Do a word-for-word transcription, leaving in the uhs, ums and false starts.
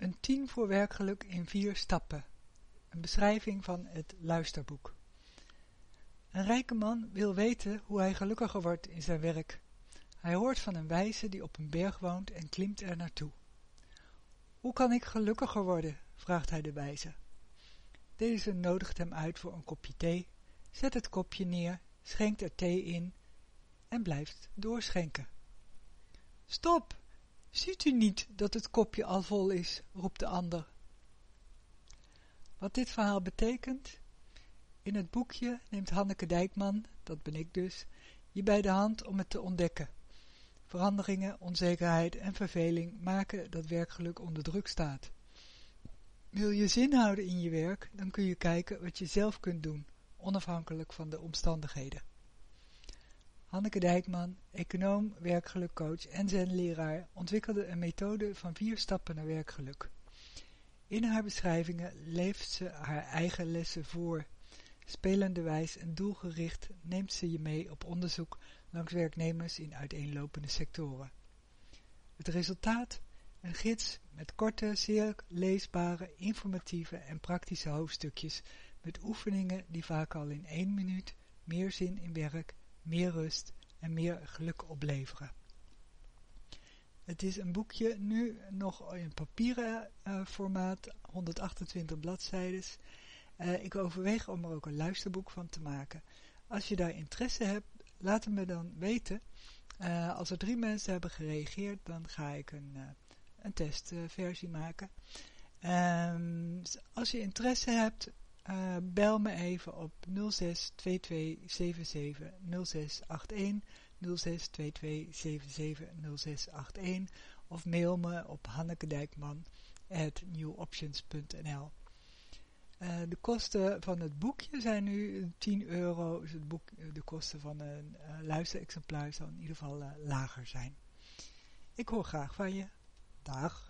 Een tien voor werkgeluk in vier stappen. Een beschrijving van het luisterboek. Een rijke man wil weten hoe hij gelukkiger wordt in zijn werk. Hij hoort van een wijze die op een berg woont en klimt er naartoe. Hoe kan ik gelukkiger worden? Vraagt hij de wijze. Deze nodigt hem uit voor een kopje thee, zet het kopje neer, schenkt er thee in en blijft doorschenken. Stop! Ziet u niet dat het kopje al vol is, roept de ander. Wat dit verhaal betekent? In het boekje neemt Hanneke Dijkman, dat ben ik dus, je bij de hand om het te ontdekken. Veranderingen, onzekerheid en verveling maken dat werkgeluk onder druk staat. Wil je zin houden in je werk, dan kun je kijken wat je zelf kunt doen, onafhankelijk van de omstandigheden. Hanneke Dijkman, econoom, werkgelukcoach en zenleraar, ontwikkelde een methode van vier stappen naar werkgeluk. In haar beschrijvingen leeft ze haar eigen lessen voor. Spelenderwijs en doelgericht neemt ze je mee op onderzoek langs werknemers in uiteenlopende sectoren. Het resultaat? Een gids met korte, zeer leesbare, informatieve en praktische hoofdstukjes met oefeningen die vaak al in één minuut meer zin in werk, meer rust en meer geluk opleveren. Het is een boekje nu nog in papieren uh, formaat, honderdachtentwintig bladzijden. Uh, ik overweeg om er ook een luisterboek van te maken. Als je daar interesse hebt, laat het me dan weten. Uh, als er drie mensen hebben gereageerd, dan ga ik een, uh, een testversie uh, maken. Um, als je interesse hebt, uh, bel me even op nul zes twee twee zeven zeven nul zes acht een, nul zes twee twee zeven zeven nul zes acht een of mail me op hannekedijkman at newoptions punt n l. Uh, de kosten van het boekje zijn nu tien euro, dus het boek, de kosten van een uh, luisterexemplaar zal in ieder geval uh, lager zijn. Ik hoor graag van je. Dag.